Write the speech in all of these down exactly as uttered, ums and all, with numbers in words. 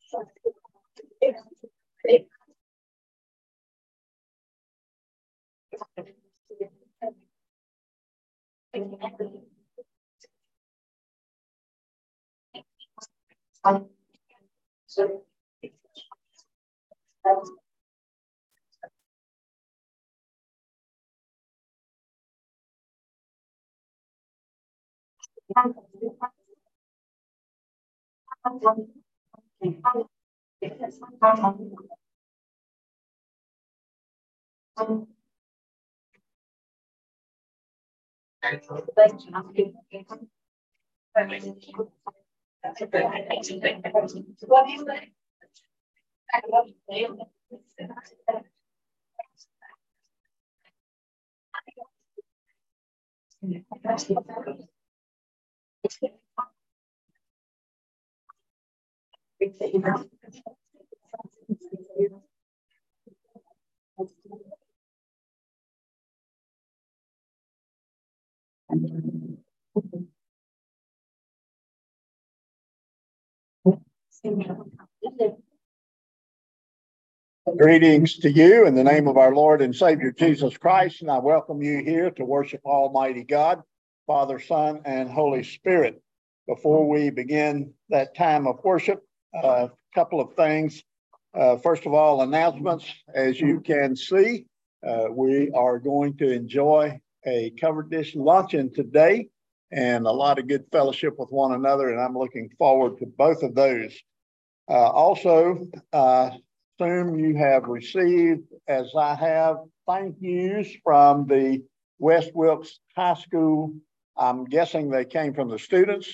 Greetings to you in the name of our Lord and Savior Jesus Christ, and I welcome you here to worship Almighty God, Father, Son, and Holy Spirit. Before we begin that time of worship, a uh, couple of things. Uh, first of all, announcements. As you can see, uh, we are going to enjoy a covered dish luncheon today and a lot of good fellowship with one another, and I'm looking forward to both of those. Uh, also, uh, assume you have received, as I have, thank yous from the West Wilkes High School. I'm guessing they came from the students,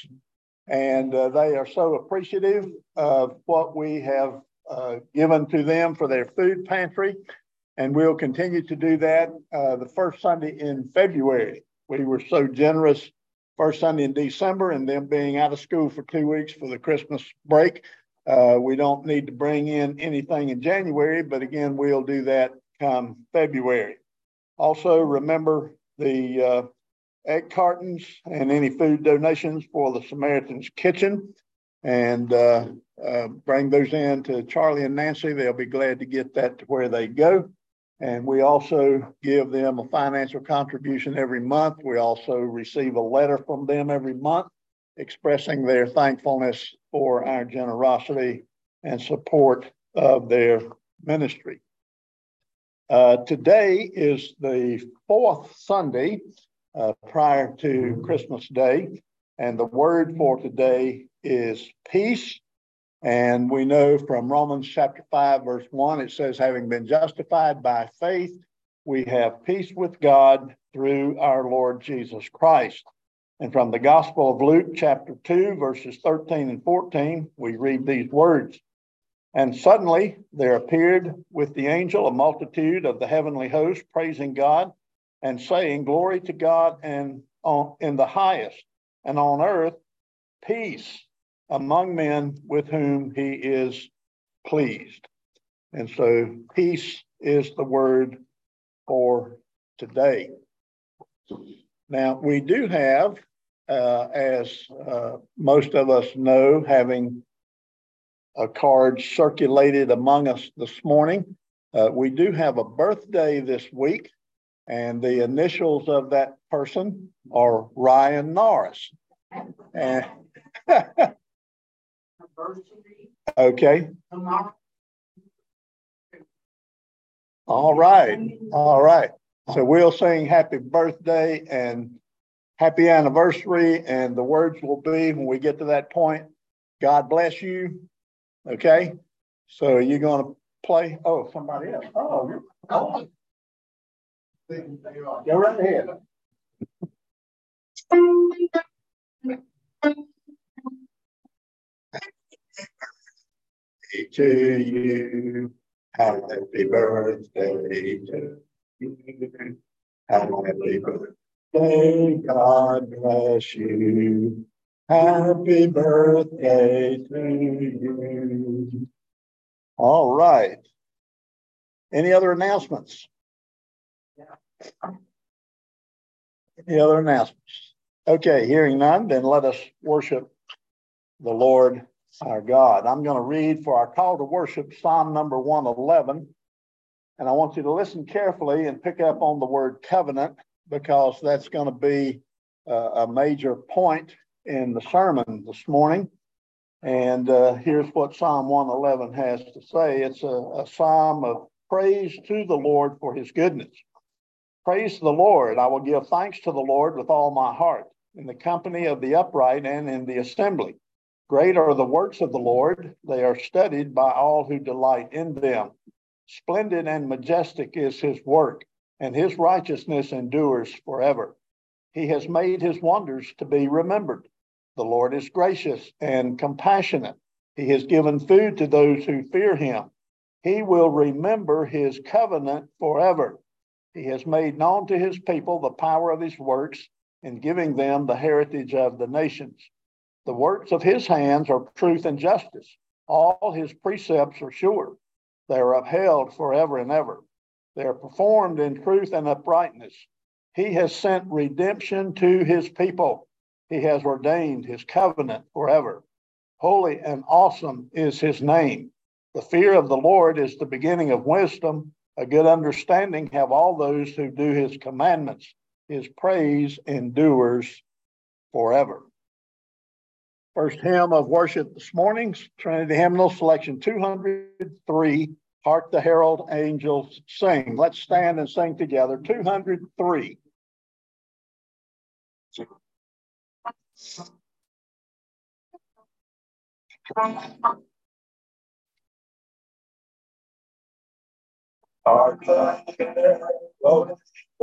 and uh, they are so appreciative of what we have uh, given to them for their food pantry, and we'll continue to do that uh, the first Sunday in February. We were so generous first Sunday in December, and them being out of school for two weeks for the Christmas break. Uh, we don't need to bring in anything in January, but again, we'll do that come February. Also, remember the uh, egg cartons and any food donations for the Samaritan's Kitchen, and uh, uh, bring those in to Charlie and Nancy. They'll be glad to get that to where they go. And we also give them a financial contribution every month. We also receive a letter from them every month expressing their thankfulness for our generosity and support of their ministry. Uh, today is the fourth Sunday uh, prior to Christmas Day, and the word for today is peace. And we know from Romans chapter five, verse one, it says, having been justified by faith, we have peace with God through our Lord Jesus Christ. And from the Gospel of Luke, chapter two, verses thirteen and fourteen, we read these words. And suddenly there appeared with the angel a multitude of the heavenly host, praising God and saying, glory to God and on, in the highest, and on earth peace among men with whom he is pleased. And so peace is the word for today. Now, we do have, uh, as uh, most of us know, having a card circulated among us this morning, uh, we do have a birthday this week, and the initials of that person are Ryan Norris. And okay. All right. All right. So we'll sing happy birthday and happy anniversary, and the words will be, when we get to that point, God bless you. Okay. So you're going to play. Oh, somebody else. Oh, you're, oh. Go right ahead. To you, happy birthday to you. Happy birthday, God bless you. Happy birthday to you. All right. Any other announcements? Any other announcements? Okay, hearing none, then let us worship the Lord our God. I'm going to read for our call to worship Psalm number one eleven. And I want you to listen carefully and pick up on the word covenant, because that's going to be uh, a major point in the sermon this morning. And uh, here's what Psalm one eleven has to say. It's a, a psalm of praise to the Lord for his goodness. Praise the Lord. I will give thanks to the Lord with all my heart, in the company of the upright and in the assembly. Great are the works of the Lord. They are studied by all who delight in them. Splendid and majestic is his work, and his righteousness endures forever. He has made his wonders to be remembered. The Lord is gracious and compassionate. He has given food to those who fear him. He will remember his covenant forever. He has made known to his people the power of his works, in giving them the heritage of the nations. The works of his hands are truth and justice. All his precepts are sure. They are upheld forever and ever. They are performed in truth and uprightness. He has sent redemption to his people. He has ordained his covenant forever. Holy and awesome is his name. The fear of the Lord is the beginning of wisdom. A good understanding have all those who do his commandments. His praise endures forever. First hymn of worship this morning, Trinity Hymnal, selection two hundred three, Hark the Herald Angels Sing. Let's stand and sing together, two hundred three. Hark the Herald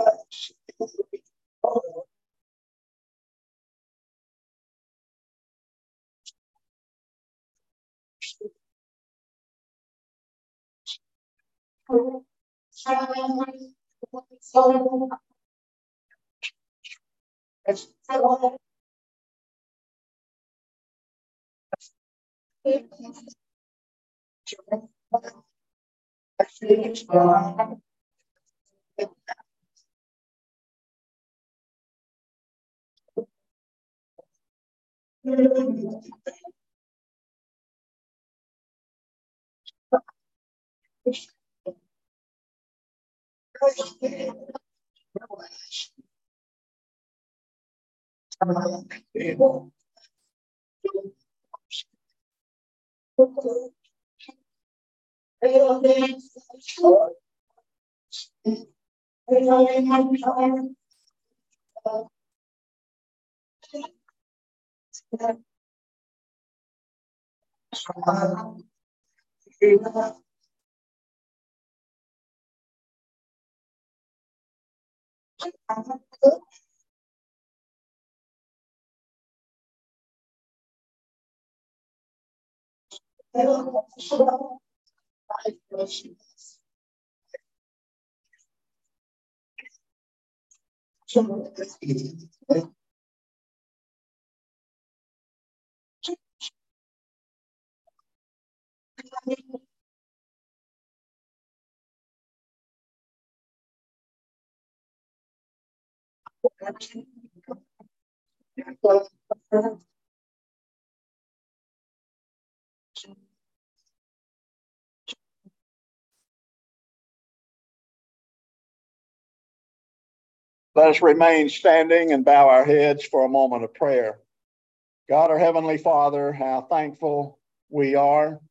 Let us remain standing and bow our heads for a moment of prayer. God, our Heavenly Father, how thankful we are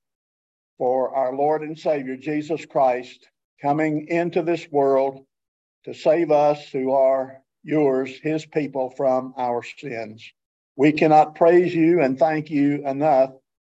for our Lord and Savior, Jesus Christ, coming into this world to save us who are yours, his people, from our sins. We cannot praise you and thank you enough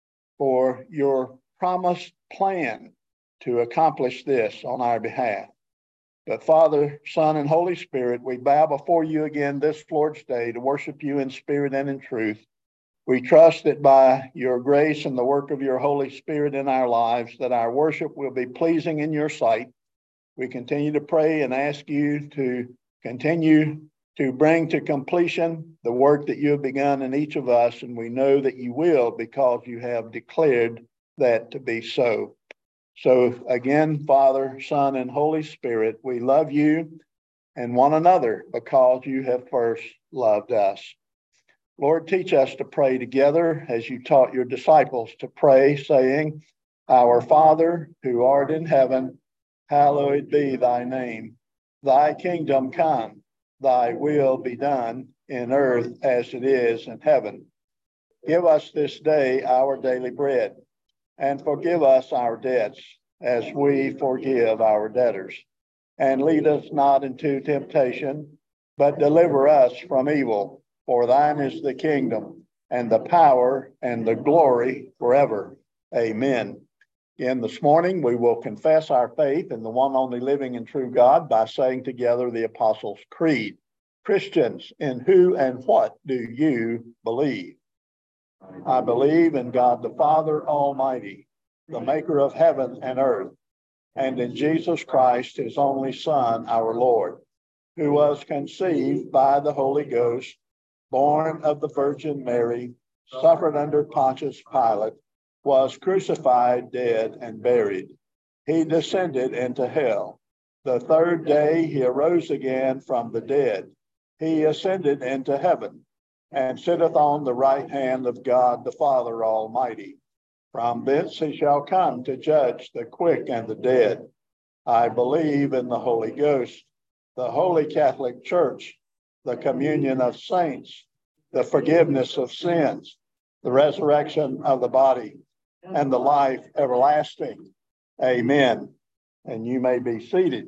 for your promised plan to accomplish this on our behalf. But Father, Son, and Holy Spirit, we bow before you again this Lord's Day to worship you in spirit and in truth. We trust that by your grace and the work of your Holy Spirit in our lives, that our worship will be pleasing in your sight. We continue to pray and ask you to continue to bring to completion the work that you have begun in each of us, and we know that you will, because you have declared that to be so. So again, Father, Son, and Holy Spirit, we love you and one another because you have first loved us. Lord, teach us to pray together as you taught your disciples to pray, saying, Our Father, who art in heaven, hallowed be thy name. Thy kingdom come, thy will be done in earth as it is in heaven. Give us this day our daily bread, and forgive us our debts as we forgive our debtors. And lead us not into temptation, but deliver us from evil. For thine is the kingdom, and the power, and the glory forever. Amen. Again, this morning we will confess our faith in the one only living and true God by saying together the Apostles' Creed. Christians, in who and what do you believe? I believe in God the Father Almighty, the maker of heaven and earth, and in Jesus Christ, his only Son, our Lord, who was conceived by the Holy Ghost, born of the Virgin Mary, suffered under Pontius Pilate, was crucified, dead, and buried. He descended into hell. The third day he arose again from the dead. He ascended into heaven, and sitteth on the right hand of God the Father Almighty. From thence he shall come to judge the quick and the dead. I believe in the Holy Ghost, the Holy Catholic Church, the communion of saints, the forgiveness of sins, the resurrection of the body, and the life everlasting. Amen. And you may be seated.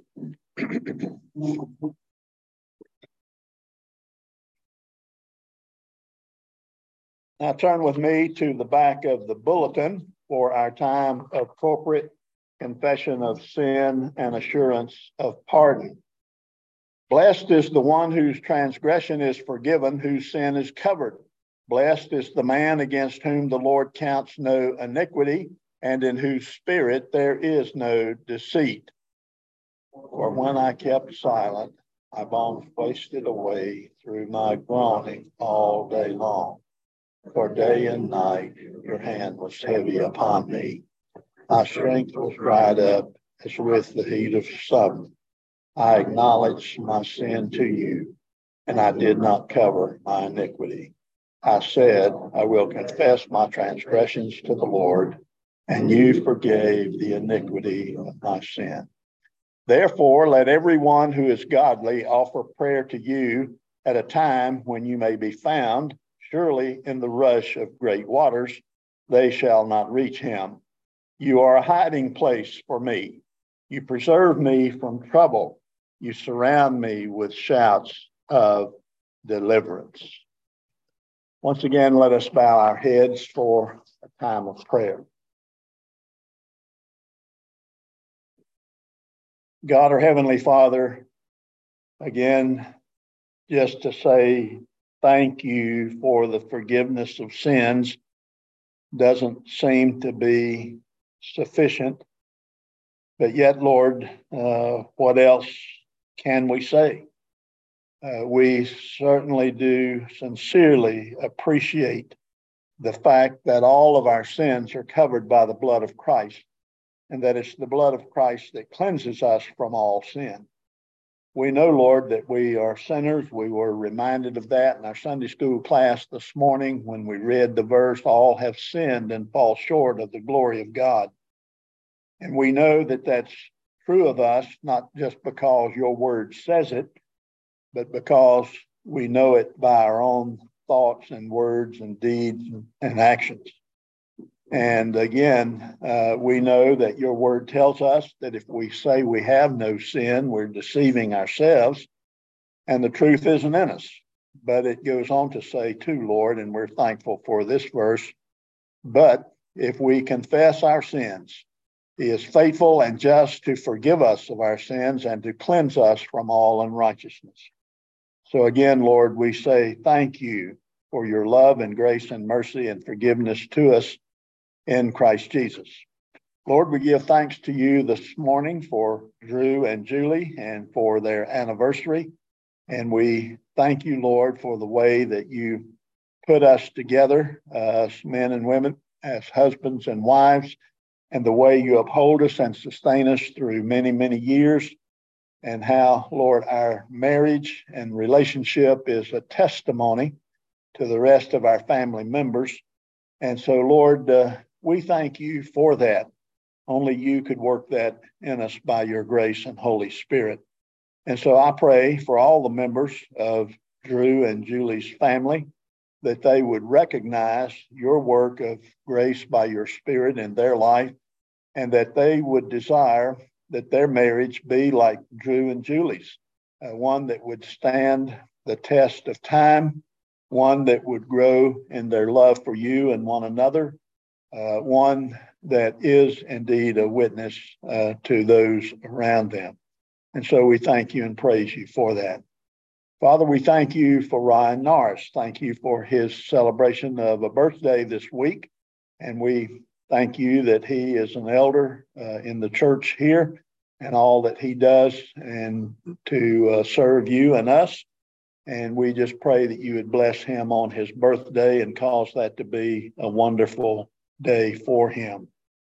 Now turn with me to the back of the bulletin for our time of corporate confession of sin and assurance of pardon. Blessed is the one whose transgression is forgiven, whose sin is covered. Blessed is the man against whom the Lord counts no iniquity, and in whose spirit there is no deceit. For when I kept silent, my bones wasted away through my groaning all day long. For day and night your hand was heavy upon me. My strength was dried up as with the heat of summer. I acknowledged my sin to you, and I did not cover my iniquity. I said, I will confess my transgressions to the Lord, and you forgave the iniquity of my sin. Therefore, let everyone who is godly offer prayer to you at a time when you may be found. Surely in the rush of great waters, they shall not reach him. You are a hiding place for me. You preserve me from trouble. You surround me with shouts of deliverance. Once again, let us bow our heads for a time of prayer. God, our Heavenly Father, again, just to say thank you for the forgiveness of sins doesn't seem to be sufficient. But yet, Lord, uh, what else can we say? Uh, we certainly do sincerely appreciate the fact that all of our sins are covered by the blood of Christ, and that it's the blood of Christ that cleanses us from all sin. We know, Lord, that we are sinners. We were reminded of that in our Sunday school class this morning when we read the verse, all have sinned and fall short of the glory of God. And we know that that's true of us, not just because your word says it, but because we know it by our own thoughts and words and deeds and actions. And again, uh, we know that your word tells us that if we say we have no sin, we're deceiving ourselves, and the truth isn't in us. But it goes on to say too, Lord, and we're thankful for this verse, but if we confess our sins, he is faithful and just to forgive us of our sins and to cleanse us from all unrighteousness. So again, Lord, we say thank you for your love and grace and mercy and forgiveness to us in Christ Jesus. Lord, we give thanks to you this morning for Drew and Julie and for their anniversary. And we thank you, Lord, for the way that you put us together as men and women, as husbands and wives, and the way you uphold us and sustain us through many, many years, and how, Lord, our marriage and relationship is a testimony to the rest of our family members. And so, Lord, uh, we thank you for that. Only you could work that in us by your grace and Holy Spirit. And so I pray for all the members of Drew and Julie's family that they would recognize your work of grace by your Spirit in their life, and that they would desire that their marriage be like Drew and Julie's, uh, one that would stand the test of time, one that would grow in their love for you and one another, uh, one that is indeed a witness uh, to those around them. And so we thank you and praise you for that. Father, we thank you for Ryan Norris. Thank you for his celebration of a birthday this week. And we thank you that he is an elder uh, in the church here and all that he does and to uh, serve you and us. And we just pray that you would bless him on his birthday and cause that to be a wonderful day for him.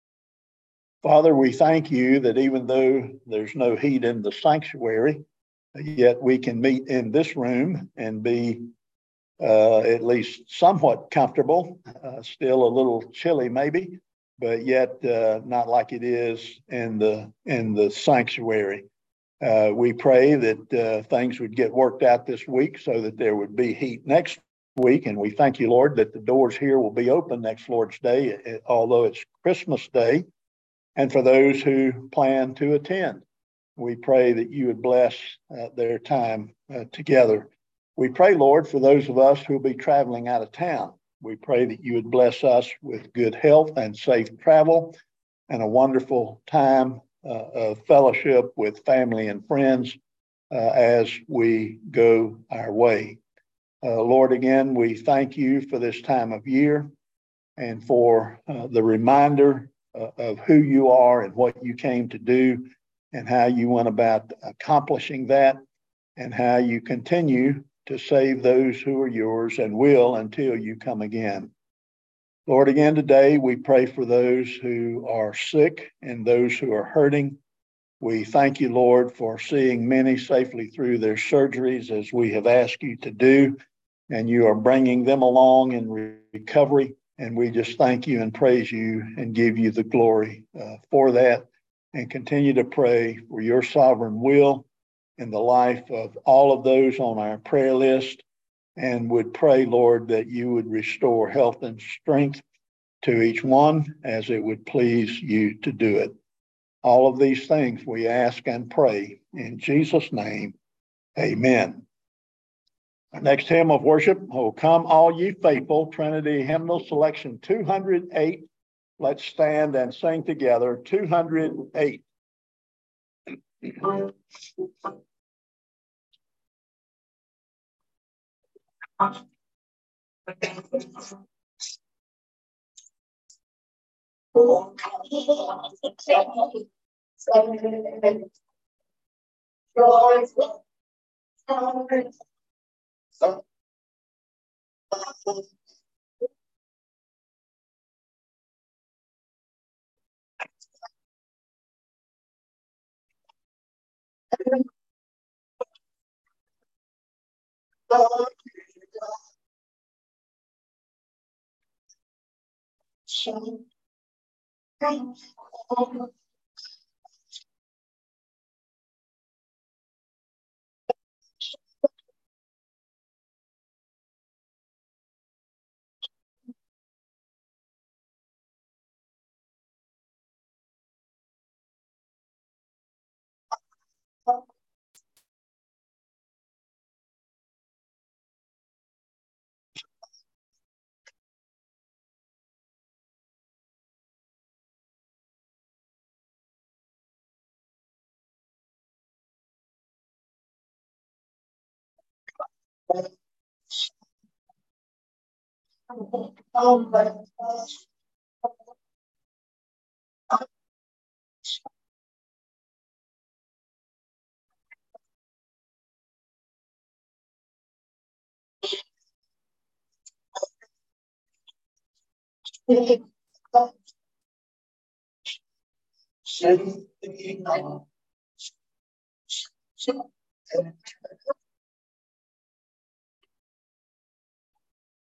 Father, we thank you that even though there's no heat in the sanctuary, yet we can meet in this room and be uh, at least somewhat comfortable, uh, still a little chilly maybe, but yet uh, not like it is in the in the sanctuary. Uh, we pray that uh, things would get worked out this week so that there would be heat next week. And we thank you, Lord, that the doors here will be open next Lord's Day, although it's Christmas Day. And for those who plan to attend, we pray that you would bless uh, their time uh, together. We pray, Lord, for those of us who will be traveling out of town. We pray that you would bless us with good health and safe travel and a wonderful time uh, of fellowship with family and friends uh, as we go our way. Uh, Lord, again, we thank you for this time of year and for uh, the reminder uh, of who you are and what you came to do and how you went about accomplishing that and how you continue to save those who are yours and will until you come again. Lord, again today we pray for those who are sick and those who are hurting. We thank you, Lord, for seeing many safely through their surgeries as we have asked you to do, and you are bringing them along in re- recovery. And we just thank you and praise you and give you the glory uh, for that, and continue to pray for your sovereign will in the life of all of those on our prayer list, and would pray, Lord, that you would restore health and strength to each one as it would please you to do it. All of these things we ask and pray in Jesus' name. Amen. Our next hymn of worship, Oh Come All Ye Faithful, Trinity Hymnal Selection two hundred eight. Let's stand and sing together, two hundred eight.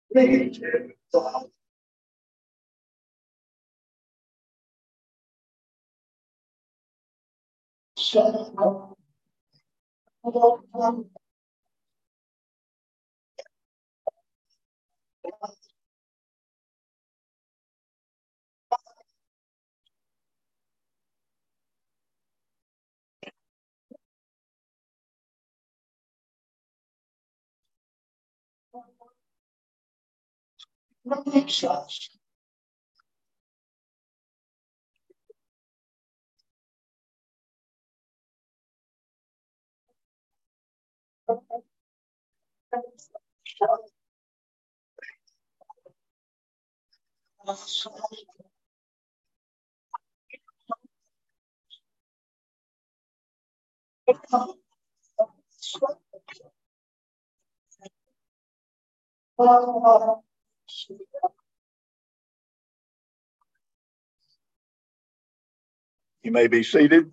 You may be seated.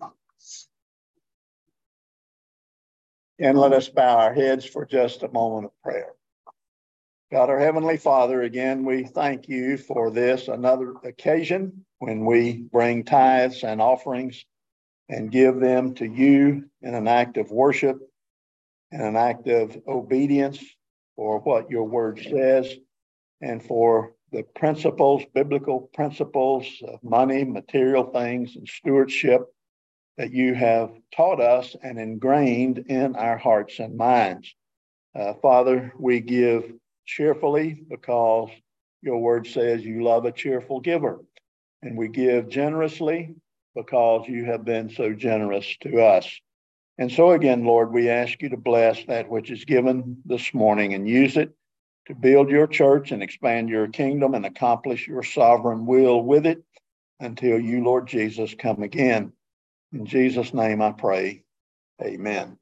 And let us bow our heads for just a moment of prayer. God, our Heavenly Father, again, we thank you for this, another occasion when we bring tithes and offerings and give them to you in an act of worship and an act of obedience for what your word says and for the principles, biblical principles of money, material things, and stewardship that you have taught us and ingrained in our hearts and minds. Uh, Father, we give cheerfully because your word says you love a cheerful giver. And we give generously because you have been so generous to us. And so again, Lord, we ask you to bless that which is given this morning and use it to build your church and expand your kingdom and accomplish your sovereign will with it until you, Lord Jesus, come again. In Jesus' name I pray, amen.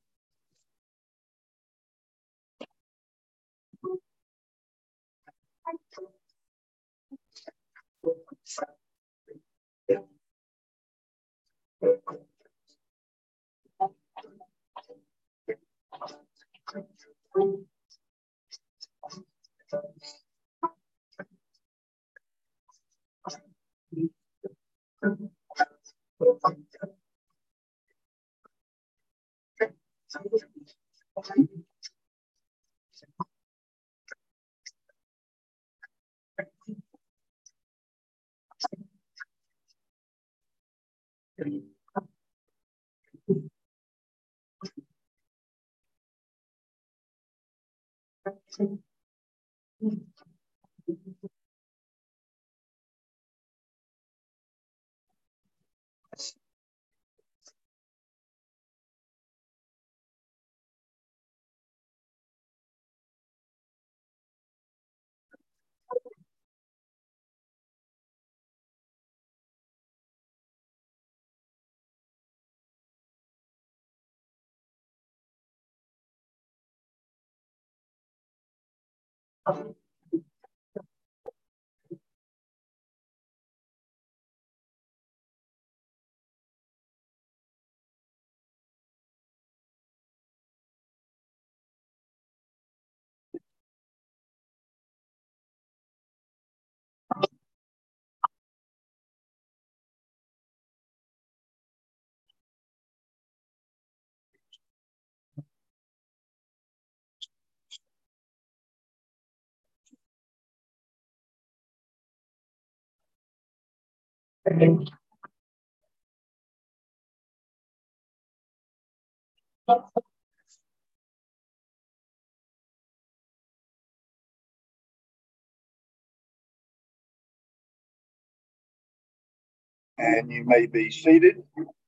And you may be seated.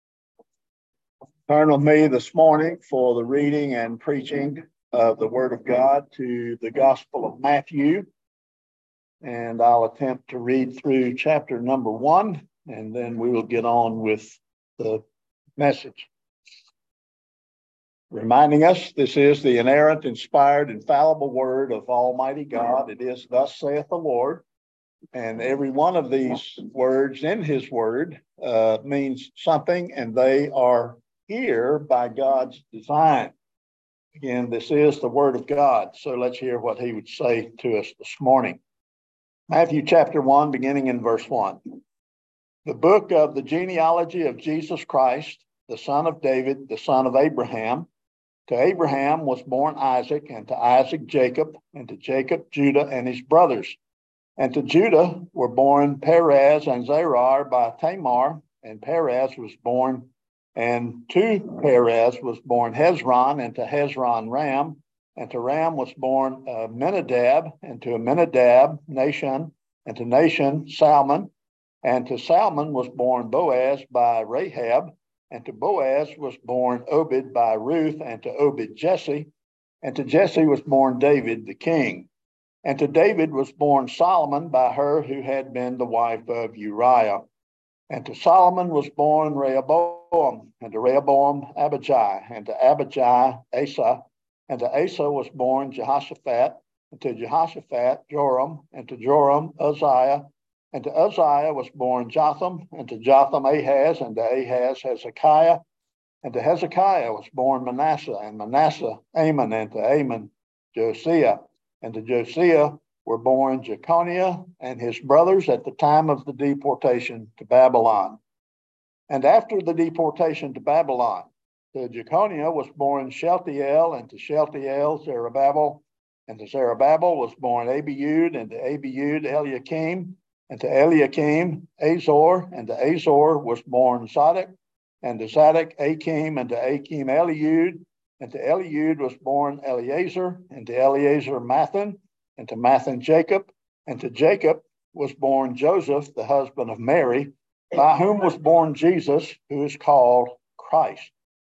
Turn with me this morning for the reading and preaching of the Word of God to the Gospel of Matthew. And I'll attempt to read through chapter number one, and then we will get on with the message. Reminding us, this is the inerrant, inspired, infallible Word of Almighty God. It is, thus saith the Lord. And every one of these words in his word uh, means something, and they are here by God's design. Again, this is the Word of God, so let's hear what he would say to us this morning. Matthew chapter one, beginning in verse one. The book of the genealogy of Jesus Christ, the son of David, the son of Abraham. To Abraham was born Isaac, and to Isaac Jacob, and to Jacob Judah and his brothers. And to Judah were born Perez and Zerah by Tamar, and Perez was born, and to Perez was born Hezron, and to Hezron Ram, and to Ram was born uh, Amminadab, and to Amminadab Nahshon, and to Nahshon Salmon, and to Salmon was born Boaz by Rahab, and to Boaz was born Obed by Ruth, and to Obed Jesse, and to Jesse was born David the king. And to David was born Solomon by her who had been the wife of Uriah. And to Solomon was born Rehoboam, and to Rehoboam Abijah, and to Abijah Asa, and to Asa was born Jehoshaphat, and to Jehoshaphat Joram, and to Joram Uzziah, and to Uzziah was born Jotham, and to Jotham Ahaz, and to Ahaz Hezekiah, and to Hezekiah was born Manasseh, and Manasseh Amon, and to Amon Josiah, and to Josiah were born Jeconiah and his brothers at the time of the deportation to Babylon. And after the deportation to Babylon, to Jeconiah was born Shealtiel, and to Shealtiel Zerubbabel, and to Zerubbabel was born Abiud, and to Abiud Eliakim, and to Eliakim Azor, and to Azor was born Zadok, and to Zadok Achim, and to Achim Eliud, and to Eliud was born Eleazar, and to Eleazar Mathan, and to Mathan Jacob, and to Jacob was born Joseph, the husband of Mary, by whom was born Jesus, who is called Christ.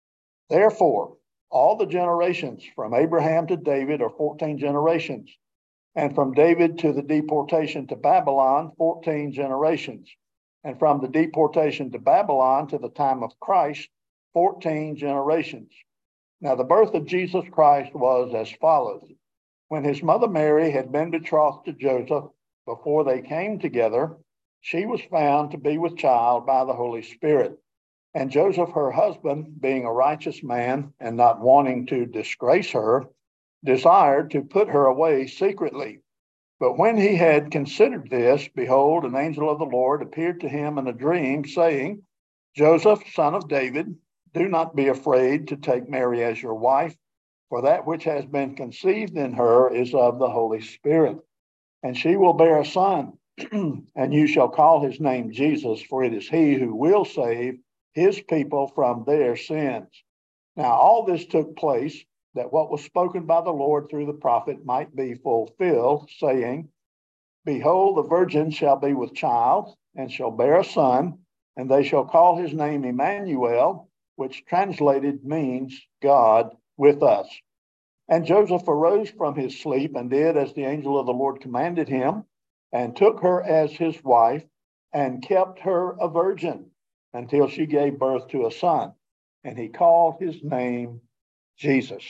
Therefore, all the generations from Abraham to David are fourteen generations, and from David to the deportation to Babylon, fourteen generations, and from the deportation to Babylon to the time of Christ, fourteen generations. Now, the birth of Jesus Christ was as follows. When his mother Mary had been betrothed to Joseph, before they came together, she was found to be with child by the Holy Spirit. And Joseph, her husband, being a righteous man and not wanting to disgrace her, desired to put her away secretly. But when he had considered this, behold, an angel of the Lord appeared to him in a dream, saying, Joseph, son of David, do not be afraid to take Mary as your wife, for that which has been conceived in her is of the Holy Spirit. And she will bear a son, and you shall call his name Jesus, for it is he who will save his people from their sins. Now all this took place, that what was spoken by the Lord through the prophet might be fulfilled, saying, Behold, the virgin shall be with child, and shall bear a son, and they shall call his name Emmanuel, which translated means God with us. And Joseph arose from his sleep and did as the angel of the Lord commanded him, and took her as his wife, and kept her a virgin until she gave birth to a son. And he called his name Jesus.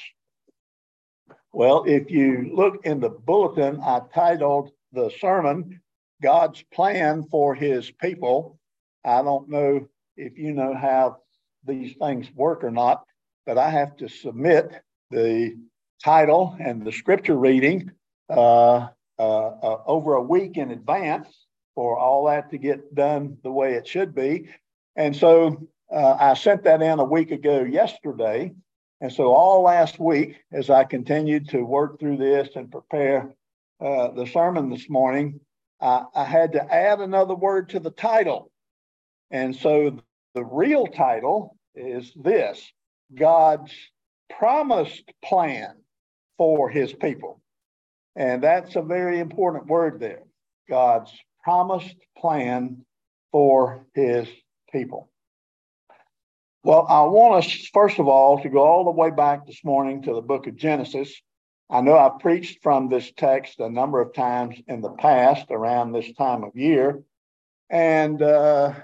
Well, if you look in the bulletin, I titled the sermon, God's Plan for His People. I don't know if you know how these things work or not, but I have to submit the title and the scripture reading uh, uh, uh, over a week in advance for all that to get done the way it should be. And so uh, I sent that in a week ago yesterday. And so all last week, as I continued to work through this and prepare uh, the sermon this morning, I, I had to add another word to the title. And so the real title is this: God's promised plan for his people. And that's a very important word there. God's promised plan for his people. Well, I want us, first of all, to go all the way back this morning to the book of Genesis. I know I've preached from this text a number of times in the past around this time of year, and uh,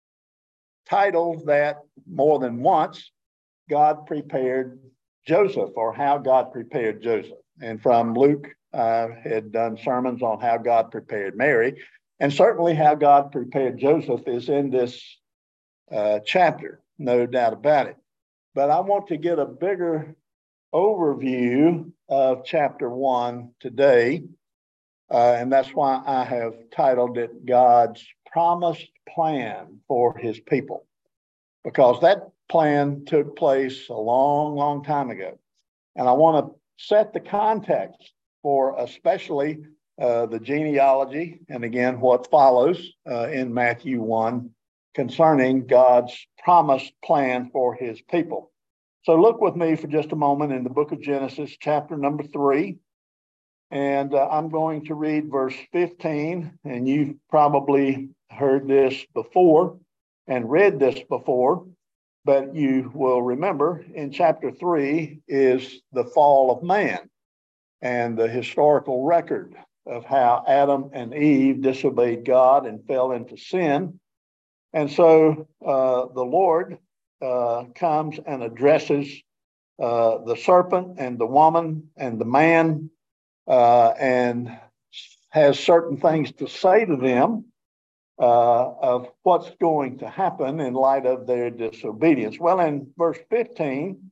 titled that more than once, God Prepared Joseph, or How God Prepared Joseph. And from Luke, I had done sermons on how God prepared Mary, and certainly how God prepared Joseph is in this uh, chapter. No doubt about it. But I want to get a bigger overview of chapter one today. Uh, and that's why I have titled it God's Promised Plan for His People, because that plan took place a long, long time ago. And I want to set the context for especially uh, the genealogy and again what follows uh, in Matthew one concerning God's promised plan for His people. So look with me for just a moment in the book of Genesis, chapter number three. And uh, I'm going to read verse fifteen, and you've probably heard this before and read this before, but you will remember in chapter three is the fall of man and the historical record of how Adam and Eve disobeyed God and fell into sin. And so uh, the Lord uh, comes and addresses uh, the serpent and the woman and the man Uh, and has certain things to say to them uh, of what's going to happen in light of their disobedience. Well, in verse fifteen,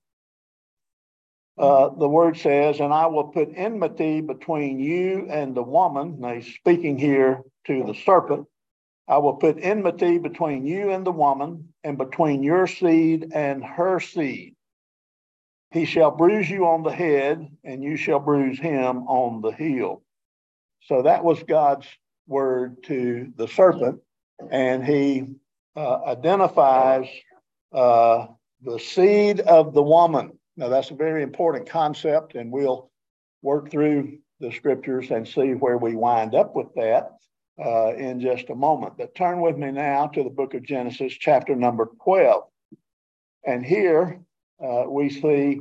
uh, the word says, and I will put enmity between you and the woman. Now, he's speaking here to the serpent. I will put enmity between you and the woman, and between your seed and her seed. He shall bruise you on the head, and you shall bruise him on the heel. So that was God's word to the serpent, and he uh, identifies uh, the seed of the woman. Now, that's a very important concept, and we'll work through the scriptures and see where we wind up with that uh, in just a moment. But turn with me now to the book of Genesis, chapter number twelve. And here, Uh, we see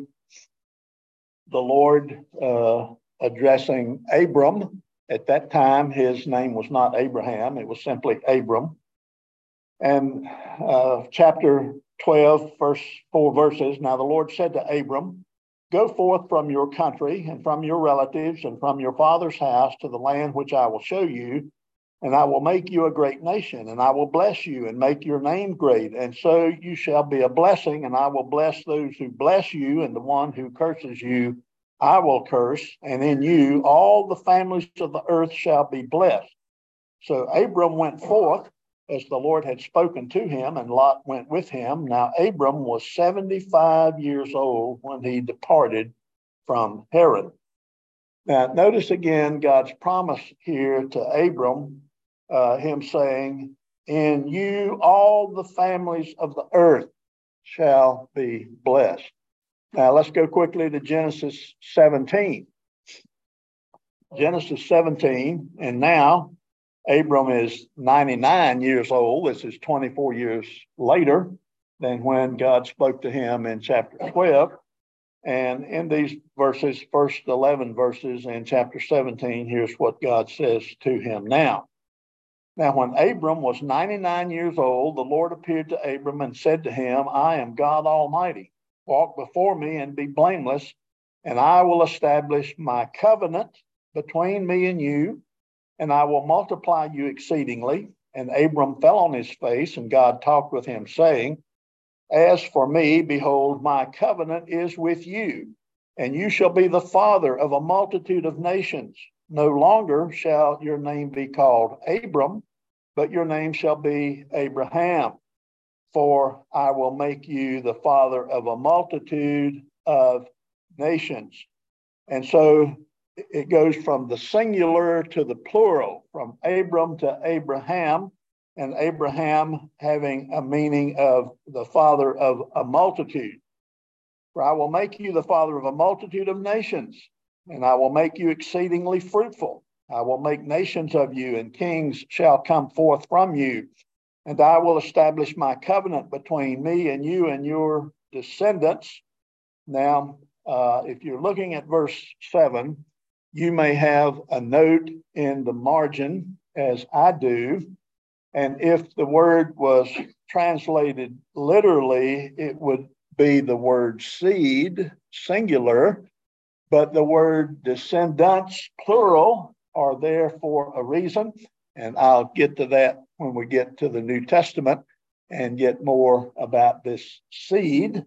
the Lord uh, addressing Abram. At that time, his name was not Abraham, it was simply Abram. And uh, chapter twelve, first four verses, now the Lord said to Abram, go forth from your country and from your relatives and from your father's house to the land which I will show you, and I will make you a great nation, and I will bless you and make your name great. And so you shall be a blessing, and I will bless those who bless you, and the one who curses you, I will curse. And in you, all the families of the earth shall be blessed. So Abram went forth as the Lord had spoken to him, and Lot went with him. Now Abram was seventy-five years old when he departed from Haran. Now, notice again God's promise here to Abram, uh, him saying, in you all the families of the earth shall be blessed. Now, let's go quickly to Genesis seventeen. Genesis seventeen, and now Abram is ninety-nine years old. This is twenty-four years later than when God spoke to him in chapter twelve. And in these verses, first eleven verses in chapter seventeen, here's what God says to him now. Now, when Abram was ninety-nine years old, the Lord appeared to Abram and said to him, I am God Almighty. Walk before me and be blameless, and I will establish my covenant between me and you, and I will multiply you exceedingly. And Abram fell on his face, and God talked with him, saying, as for me, behold, my covenant is with you, and you shall be the father of a multitude of nations. No longer shall your name be called Abram, but your name shall be Abraham, for I will make you the father of a multitude of nations. And so it goes from the singular to the plural, from Abram to Abraham, and Abraham having a meaning of the father of a multitude. For I will make you the father of a multitude of nations, and I will make you exceedingly fruitful. I will make nations of you, and kings shall come forth from you. And I will establish my covenant between me and you and your descendants. Now, uh, if you're looking at verse seven, you may have a note in the margin, as I do. And if the word was translated literally, it would be the word seed, singular, but the word descendants, plural, are there for a reason. And I'll get to that when we get to the New Testament and get more about this seed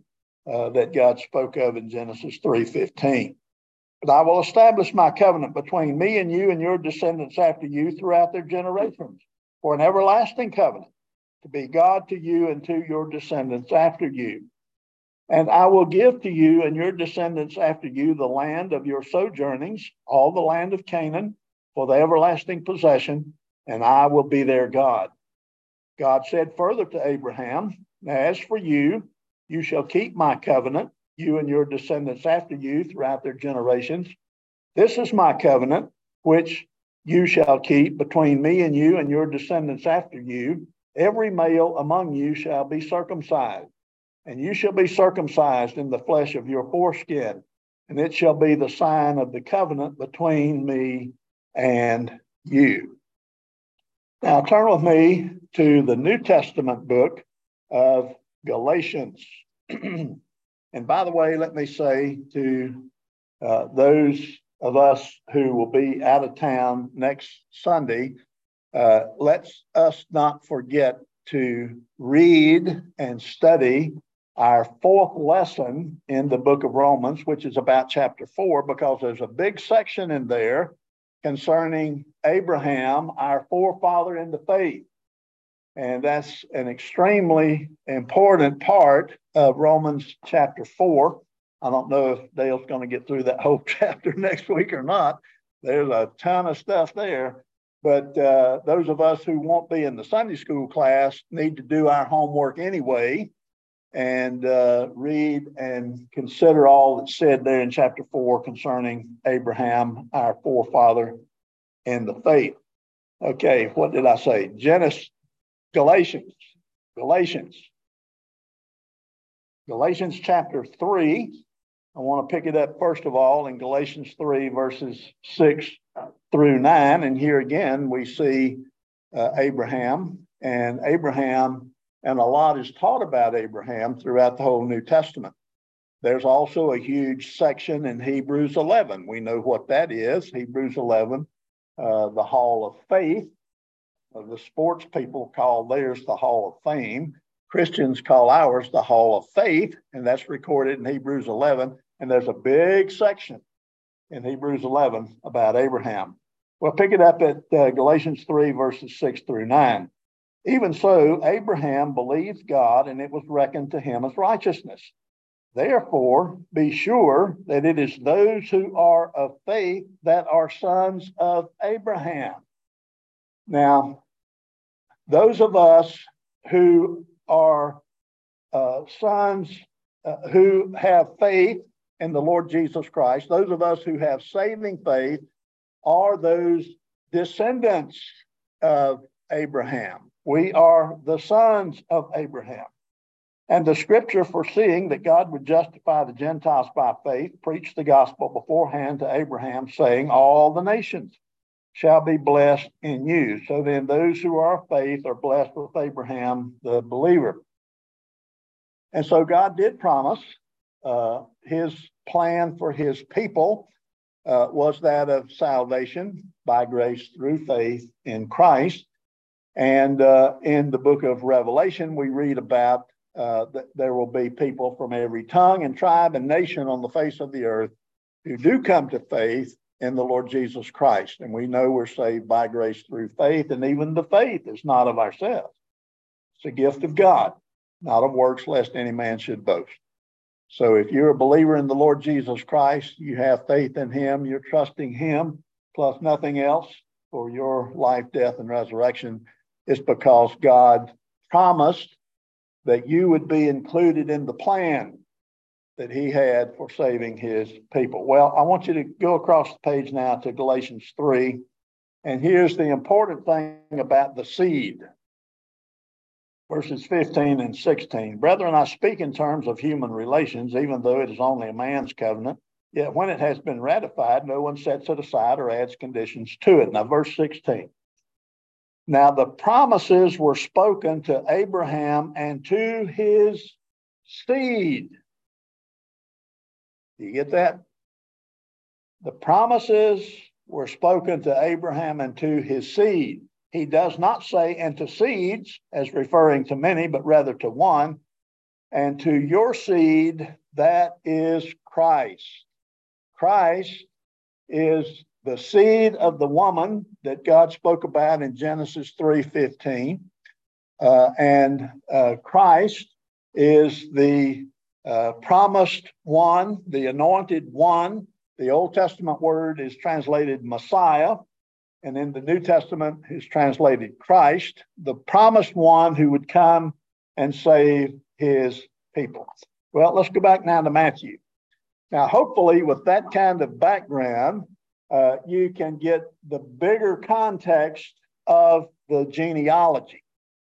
uh, that God spoke of in Genesis three fifteen. But I will establish my covenant between me and you and your descendants after you throughout their generations for an everlasting covenant, to be God to you and to your descendants after you. And I will give to you and your descendants after you the land of your sojournings, all the land of Canaan, for the everlasting possession, and I will be their God. God said further to Abraham, as for you, you shall keep my covenant, you and your descendants after you throughout their generations. This is my covenant, which you shall keep between me and you and your descendants after you. Every male among you shall be circumcised, and you shall be circumcised in the flesh of your foreskin, and it shall be the sign of the covenant between me and you. Now turn with me to the New Testament book of Galatians. And by the way, let me say to uh, those of us who will be out of town next Sunday, uh, let's us not forget to read and study our fourth lesson in the book of Romans, which is about chapter four, because there's a big section in there concerning Abraham, our forefather in the faith. And that's an extremely important part of Romans chapter four. I don't know if Dale's going to get through that whole chapter next week or not. There's a ton of stuff there. But uh, those of us who won't be in the Sunday school class need to do our homework anyway and uh, read and consider all that's said there in chapter four concerning Abraham, our forefather in the faith. Okay, what did I say? Genesis. Galatians, Galatians, Galatians chapter three. I want to pick it up first of all in Galatians three, verses six through nine. And here again, we see uh, Abraham and Abraham, and a lot is taught about Abraham throughout the whole New Testament. There's also a huge section in Hebrews eleven. We know what that is. Hebrews eleven, uh, the Hall of Faith. The sports people call theirs the Hall of Fame. Christians call ours the Hall of Faith, and that's recorded in Hebrews eleven. And there's a big section in Hebrews eleven about Abraham. We'll pick it up at uh, Galatians three, verses six through nine. Even so, Abraham believed God, and it was reckoned to him as righteousness. Therefore, be sure that it is those who are of faith that are sons of Abraham. Now, those of us who are uh, sons uh, who have faith in the Lord Jesus Christ, those of us who have saving faith, are those descendants of Abraham. We are the sons of Abraham. And the scripture, foreseeing that God would justify the Gentiles by faith, preached the gospel beforehand to Abraham, saying, all the nations shall be blessed in you. So then those who are of faith are blessed with Abraham, the believer. And so God did promise uh, his plan for his people uh, was that of salvation by grace through faith in Christ. And uh, in the book of Revelation, we read about uh, that there will be people from every tongue and tribe and nation on the face of the earth who do come to faith in the Lord Jesus Christ. And we know we're saved by grace through faith, and even the faith is not of ourselves. It's a gift of God, not of works, lest any man should boast. So if you're a believer in the Lord Jesus Christ, you have faith in him, you're trusting him, plus nothing else for your life, death, and resurrection, it's because God promised that you would be included in the plan that he had for saving his people. Well, I want you to go across the page now to Galatians three. And here's the important thing about the seed. Verses fifteen and sixteen. Brethren, I speak in terms of human relations, even though it is only a man's covenant. Yet when it has been ratified, no one sets it aside or adds conditions to it. Now, verse sixteen. Now, the promises were spoken to Abraham and to his seed. Do you get that? The promises were spoken to Abraham and to his seed. He does not say and to seeds as referring to many, but rather to one. and to your seed, that is Christ. Christ is the seed of the woman that God spoke about in Genesis three fifteen. Uh, and uh, Christ is the uh, promised one, the anointed one. The Old Testament word is translated Messiah, and in the New Testament is translated Christ, the promised one who would come and save his people. Well, let's go back now to Matthew. Now, hopefully, with that kind of background, uh, you can get the bigger context of the genealogy.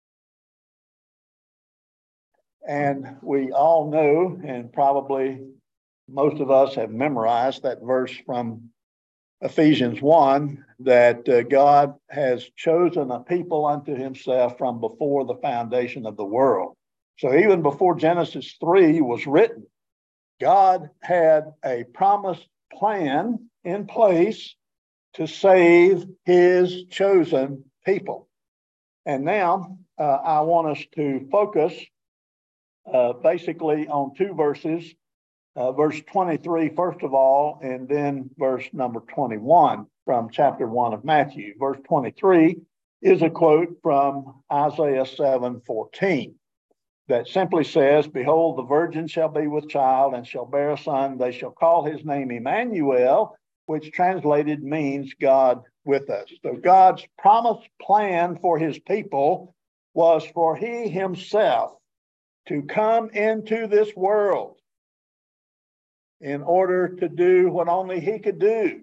And we all know, and probably most of us have memorized that verse from Ephesians one, that uh, God has chosen a people unto himself from before the foundation of the world. So even before Genesis three was written, God had a promised plan in place to save his chosen people. And now uh, I want us to focus uh, basically on two verses, uh, verse twenty-three, first of all, and then verse number twenty-one from chapter one of Matthew. Verse twenty-three is a quote from Isaiah seven fourteen. That simply says, behold, the virgin shall be with child and shall bear a son. They shall call his name Emmanuel, which translated means God with us. So God's promised plan for his people was for he himself to come into this world in order to do what only he could do,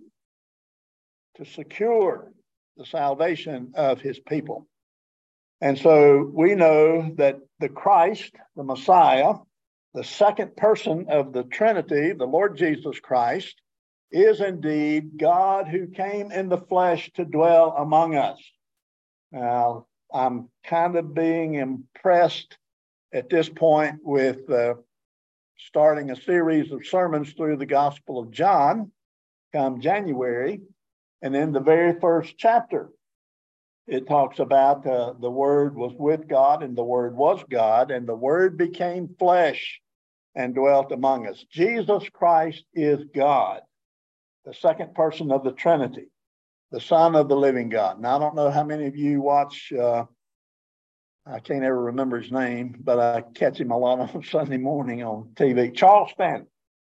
to secure the salvation of his people. And so we know that the Christ, the Messiah, the second person of the Trinity, the Lord Jesus Christ, is indeed God who came in the flesh to dwell among us. Now, I'm kind of being impressed at this point with uh, starting a series of sermons through the Gospel of John come January, and in the very first chapter, it talks about uh, the Word was with God, and the Word was God, and the Word became flesh and dwelt among us. Jesus Christ is God, the second person of the Trinity, the Son of the living God. Now, I don't know how many of you watch, uh, I can't ever remember his name, but I catch him a lot on Sunday morning on T V, Charles Stanley.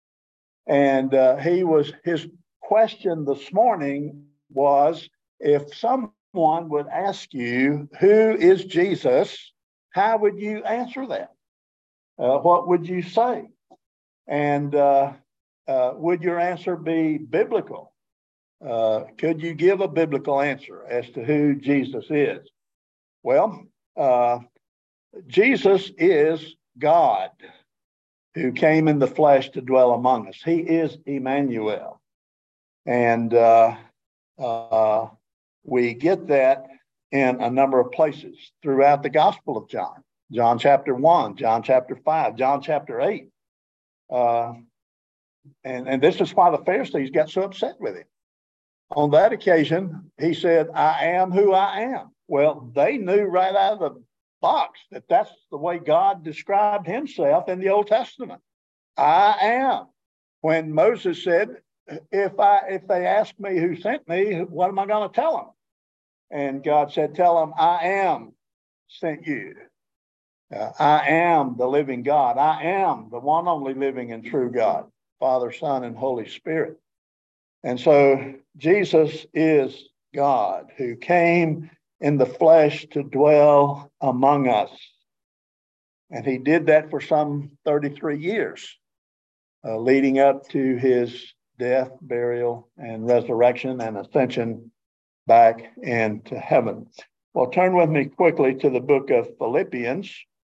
And uh, he was, his question this morning was, if some One would ask you, who is Jesus? How would you answer that? Uh, what would you say? And uh, uh, would your answer be biblical? Uh, could you give a biblical answer as to who Jesus is? Well, uh, Jesus is God who came in the flesh to dwell among us. He is Emmanuel. And uh, uh, we get that in a number of places throughout the Gospel of John. John chapter one, John chapter five, John chapter eight. Uh, and, and this is why the Pharisees got so upset with him. On that occasion, he said, I am who I am. Well, they knew right out of the box that that's the way God described himself in the Old Testament. I am. When Moses said, if I if they ask me who sent me, what am I going to tell them? And God said, tell them, I am sent you. Uh, I am the living God. I am the one only living and true God, Father, Son, and Holy Spirit. And so Jesus is God who came in the flesh to dwell among us. And he did that for some thirty-three years, uh, leading up to his death, burial, and resurrection and ascension back into heaven. Well, turn with me quickly to the book of Philippians.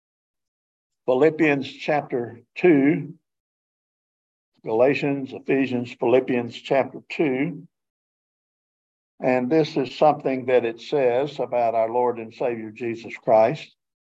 Philippians chapter two. Galatians, Ephesians, Philippians chapter two. And this is something that it says about our Lord and Savior Jesus Christ.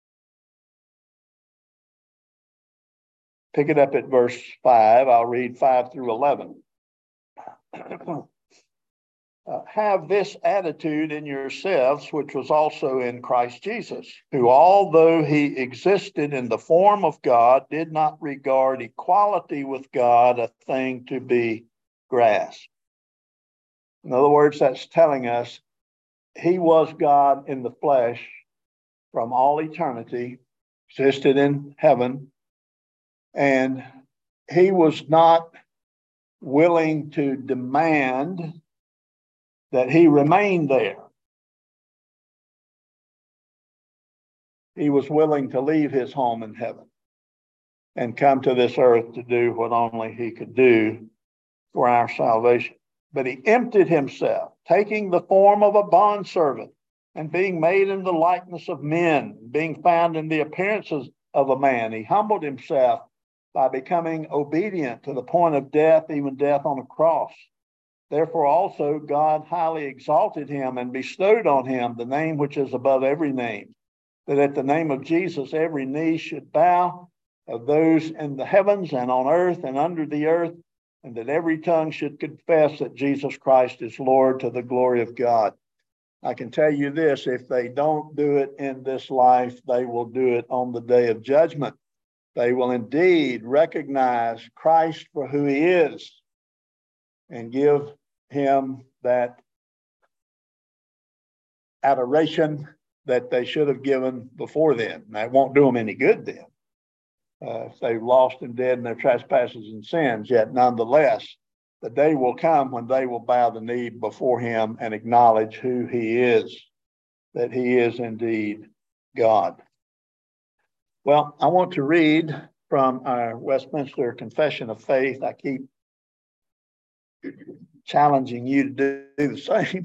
Pick it up at verse five. I'll read five through eleven. Uh, have this attitude in yourselves, which was also in Christ Jesus, who, although he existed in the form of God, did not regard equality with God a thing to be grasped. In other words, that's telling us he was God in the flesh from all eternity, existed in heaven, and he was not willing to demand that he remained there. He was willing to leave his home in heaven and come to this earth to do what only he could do for our salvation. But he emptied himself, taking the form of a bondservant and being made in the likeness of men, being found in the appearances of a man. He humbled himself by becoming obedient to the point of death, even death on a cross. Therefore also God highly exalted him and bestowed on him the name which is above every name, that at the name of Jesus every knee should bow, of those in the heavens and on earth and under the earth, and that every tongue should confess that Jesus Christ is Lord, to the glory of God. I can tell you this, if they don't do it in this life, they will do it on the day of judgment. They will indeed recognize Christ for who he is and give him that adoration that they should have given before then. Now, it won't do them any good then. Uh, if they've lost and dead in their trespasses and sins, yet nonetheless, the day will come when they will bow the knee before him and acknowledge who he is, that he is indeed God. Well, I want to read from our Westminster Confession of Faith. I keep challenging you to do the same.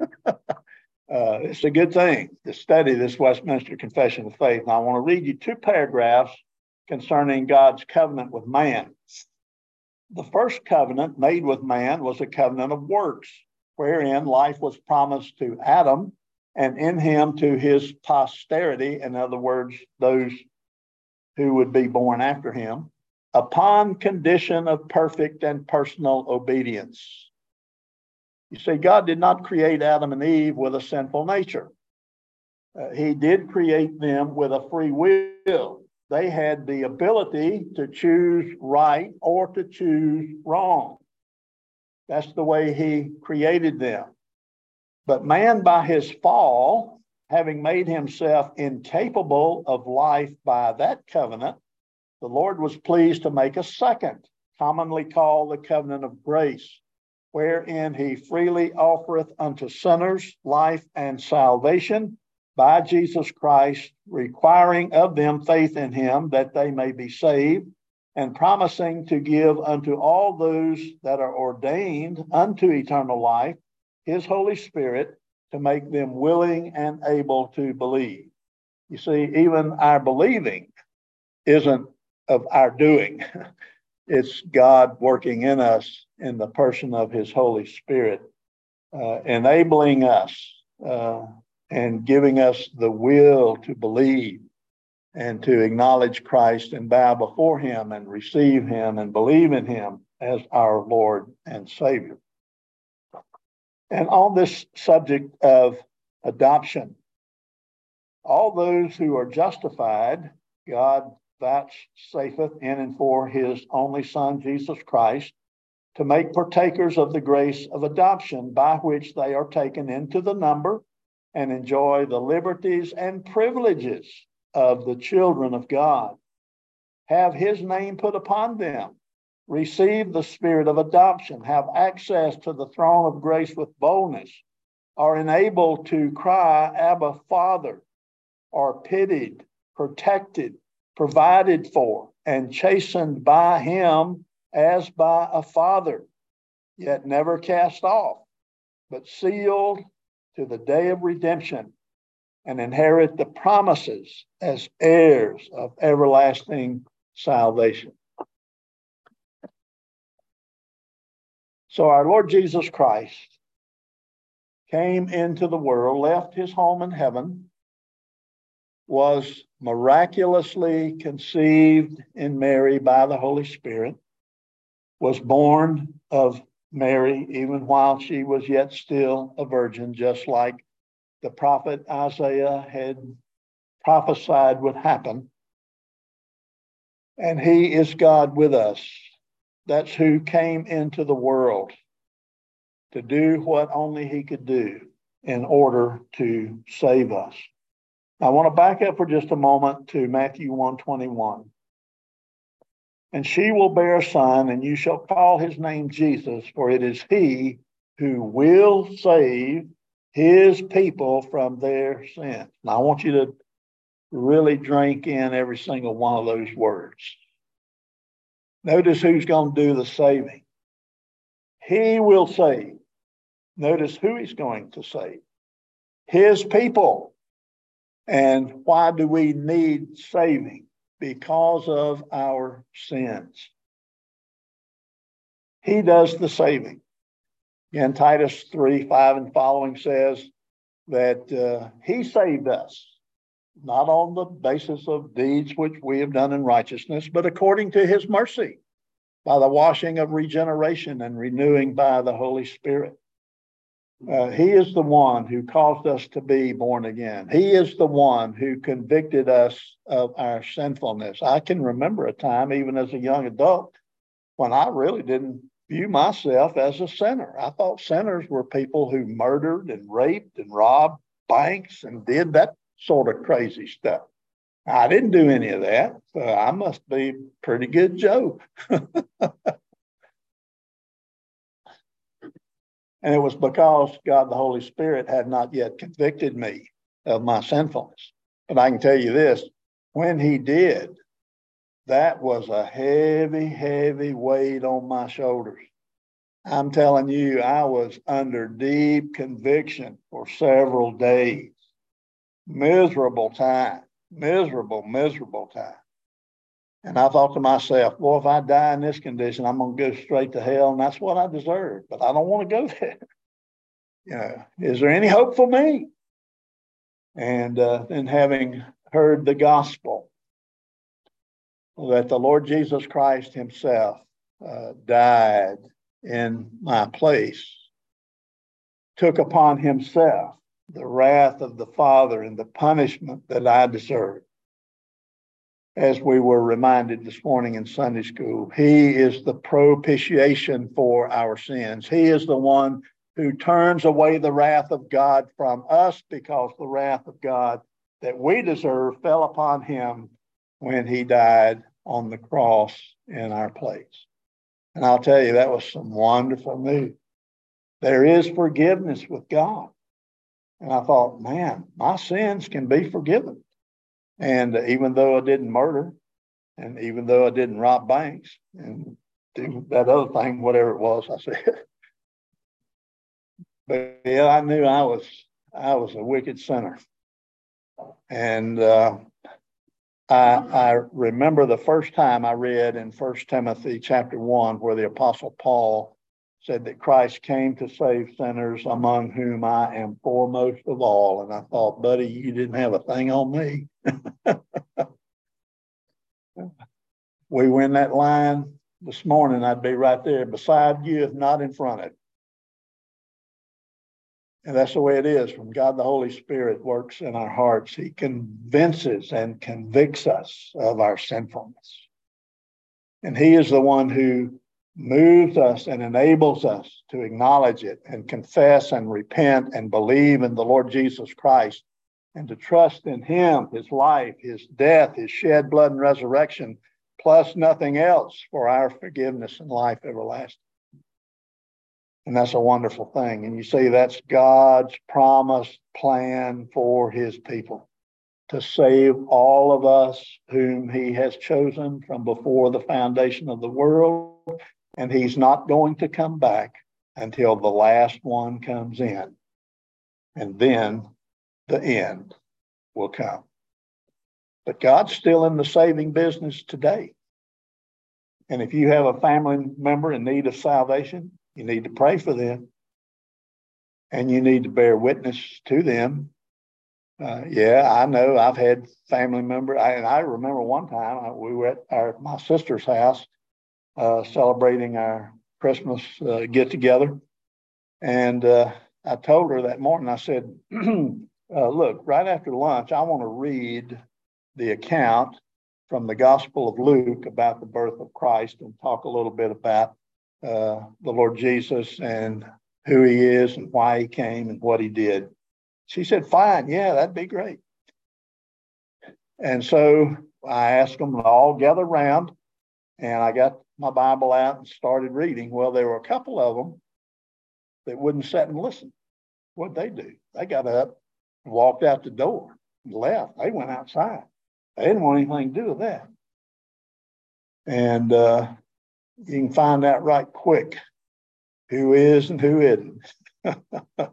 uh, it's a good thing to study this Westminster Confession of Faith. And I want to read you two paragraphs concerning God's covenant with man. The first covenant made with man was a covenant of works, wherein life was promised to Adam and in him to his posterity, in other words, those who would be born after him, upon condition of perfect and personal obedience. You see, God did not create Adam and Eve with a sinful nature. Uh, he did create them with a free will. They had the ability to choose right or to choose wrong. That's the way he created them. But man, by his fall, having made himself incapable of life by that covenant, the Lord was pleased to make a second, commonly called the covenant of grace, wherein he freely offereth unto sinners life and salvation by Jesus Christ, requiring of them faith in him that they may be saved, and promising to give unto all those that are ordained unto eternal life his Holy Spirit, to make them willing and able to believe. You see, even our believing isn't of our doing. It's God working in us in the person of his Holy Spirit, uh, enabling us uh, and giving us the will to believe and to acknowledge Christ and bow before him and receive him and believe in him as our Lord and Savior. And on this subject of adoption, all those who are justified, God vouchsafeth in and for his only Son, Jesus Christ, to make partakers of the grace of adoption, by which they are taken into the number and enjoy the liberties and privileges of the children of God, have his name put upon them, receive the spirit of adoption, have access to the throne of grace with boldness, are enabled to cry, Abba, Father, are pitied, protected, provided for, and chastened by him as by a father, yet never cast off, but sealed to the day of redemption, and inherit the promises as heirs of everlasting salvation. So our Lord Jesus Christ came into the world, left his home in heaven, was miraculously conceived in Mary by the Holy Spirit, was born of Mary, even while she was yet still a virgin, just like the prophet Isaiah had prophesied would happen. And he is God with us. That's who came into the world to do what only he could do in order to save us. I want to back up for just a moment to Matthew one twenty-one. And she will bear a son, and you shall call his name Jesus, for it is he who will save his people from their sins. Now, I want you to really drink in every single one of those words. Notice who's going to do the saving. He will save. Notice who he's going to save. His people. And why do we need saving? Because of our sins. He does the saving. Again, Titus three, five and following says that uh, he saved us, not on the basis of deeds which we have done in righteousness, but according to his mercy, by the washing of regeneration and renewing by the Holy Spirit. Uh, he is the one who caused us to be born again. He is the one who convicted us of our sinfulness. I can remember a time, even as a young adult, when I really didn't view myself as a sinner. I thought sinners were people who murdered and raped and robbed banks and did that sort of crazy stuff. I didn't do any of that, so I must be pretty good Joe. And it was because God the Holy Spirit had not yet convicted me of my sinfulness. But I can tell you this, when he did, that was a heavy, heavy weight on my shoulders. I'm telling you, I was under deep conviction for several days. Miserable time, miserable, miserable time. And I thought to myself, well, if I die in this condition, I'm going to go straight to hell, and that's what I deserve. But I don't want to go there. You know, is there any hope for me? And uh, then having heard the gospel that the Lord Jesus Christ himself uh, died in my place, took upon himself the wrath of the Father and the punishment that I deserved. As we were reminded this morning in Sunday school, he is the propitiation for our sins. He is the one who turns away the wrath of God from us, because the wrath of God that we deserve fell upon him when he died on the cross in our place. And I'll tell you, that was some wonderful news. There is forgiveness with God. And I thought, man, my sins can be forgiven. And even though I didn't murder, and even though I didn't rob banks and do that other thing, whatever it was I said, but yeah, I knew I was I was a wicked sinner. And uh, I, I remember the first time I read in First Timothy chapter one, where the Apostle Paul said that Christ came to save sinners, among whom I am foremost of all. And I thought, buddy, you didn't have a thing on me. We win that line this morning, I'd be right there beside you, if not in front of you. And that's the way it is. When God the Holy Spirit works in our hearts, he convinces and convicts us of our sinfulness. And he is the one who moves us and enables us to acknowledge it and confess and repent and believe in the Lord Jesus Christ, and to trust in him, his life, his death, his shed blood and resurrection, plus nothing else, for our forgiveness and life everlasting. And that's a wonderful thing. And you see, that's God's promised plan for his people, to save all of us whom he has chosen from before the foundation of the world. And he's not going to come back until the last one comes in. And then the end will come. But God's still in the saving business today. And if you have a family member in need of salvation, you need to pray for them. And you need to bear witness to them. Uh, yeah, I know I've had family members. I, and I remember one time I, we were at our, my sister's house uh, celebrating our Christmas uh, get together. And uh, I told her that morning, I said, uh, look, right after lunch, I want to read the account from the Gospel of Luke about the birth of Christ and talk a little bit about uh, the Lord Jesus and who he is and why he came and what he did. She said, fine, yeah, that'd be great. And so I asked them to all gather around, and I got my Bible out and started reading. Well, there were a couple of them that wouldn't sit and listen. What'd they do? They got up and walked out the door and left. They went outside. They didn't want anything to do with that. And uh, you can find out right quick who is and who isn't. uh,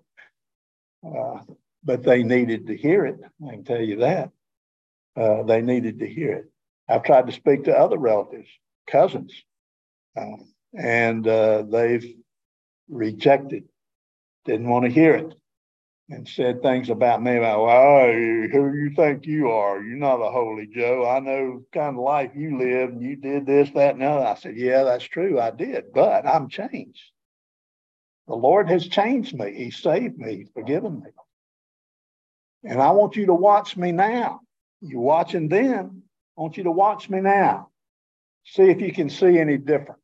but they needed to hear it. I can tell you that. Uh, they needed to hear it. I've tried to speak to other relatives, cousins, uh, and uh, they've rejected, didn't want to hear it, and said things about me about, well, who you think you are? You're not a holy Joe. I know the kind of life you live, and you did this, that, and the other. I said, yeah, that's true. I did, but I'm changed. The Lord has changed me. He saved me, He's forgiven me. And I want you to watch me now. You're watching then. I want you to watch me now. See if you can see any difference.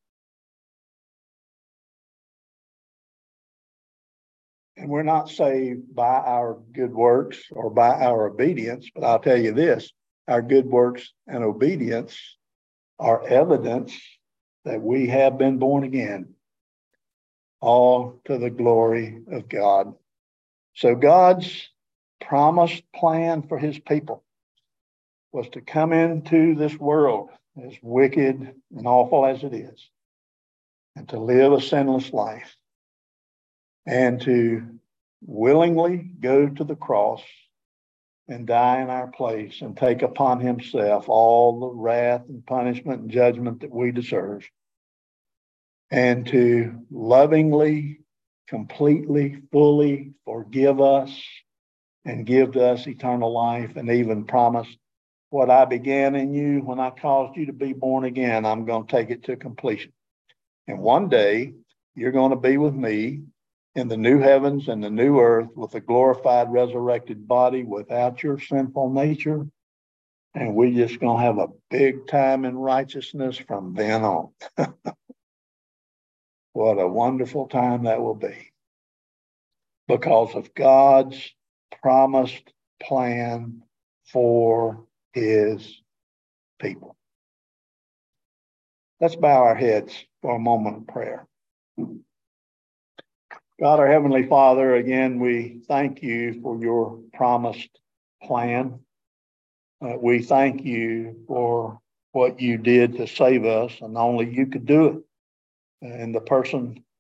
And we're not saved by our good works or by our obedience, but I'll tell you this, our good works and obedience are evidence that we have been born again, all to the glory of God. So God's promised plan for his people was to come into this world, as wicked and awful as it is, and to live a sinless life, and to willingly go to the cross and die in our place and take upon himself all the wrath and punishment and judgment that we deserve, and to lovingly, completely, fully forgive us and give to us eternal life, and even promise, what I began in you when I caused you to be born again, I'm going to take it to completion. And one day, you're going to be with me in the new heavens and the new earth with a glorified, resurrected body without your sinful nature. And we're just going to have a big time in righteousness from then on. What a wonderful time that will be. Because of God's promised plan for his people. Let's bow our heads for a moment of prayer. God, our Heavenly Father, again, we thank you for your promised plan. Uh, we thank you for what you did to save us, and only you could do it in the person